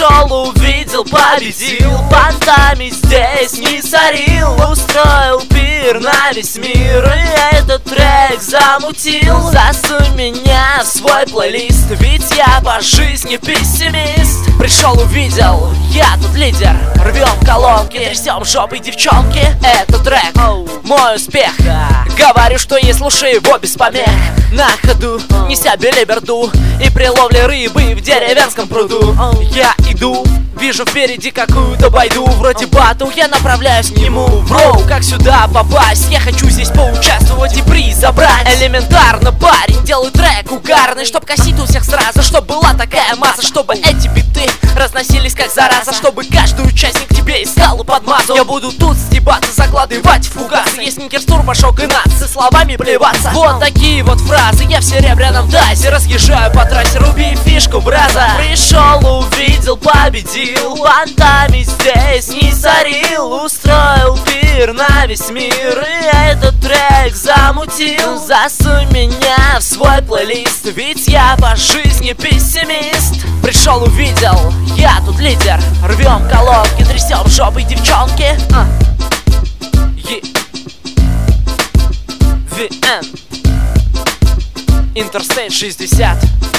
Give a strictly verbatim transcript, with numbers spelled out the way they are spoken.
Пришел, увидел, победил, понтами здесь не сорил. Устроил пир на весь мир, и этот трек замутил. Засунь меня в свой плейлист, ведь я по жизни пессимист. Пришел, увидел, я тут лидер. Рвем колонки, трясем жопой девчонки. Это трек, мой успех. Говорю, что не слушай его без помех. На ходу, неся белиберду, и при ловле рыбы в деревенском пруду. Я иду, вижу впереди какую-то байду. Вроде батл, я направляюсь к нему. Броу, как сюда попасть? Я хочу здесь поучаствовать и приз забрать. Элементарно, парень, делай трек угарный, чтоб косить у всех сразу, чтоб была такая масса, чтобы эти биты разносились как зараза, чтобы каждый участник тебе искал и подмазал. Я буду тут стебаться, закладывать фугасы. Есть Никерстур, пошел гнаться, словами плеваться. Вот такие вот фразы, я в серебряном тазе разъезжаю по трассе, руби фишку, браза. Пришел, увидел, победил, понтами здесь не сорил. Устроил пир на весь мир, и этот трек замутил. Засунь меня в свой плейлист, ведь я по жизни пессимист. Пришел, увидел, я тут лидер. Рвем колонки, трясем жопой девчонки. а. Е. ви эн Интерстейт шестьдесят.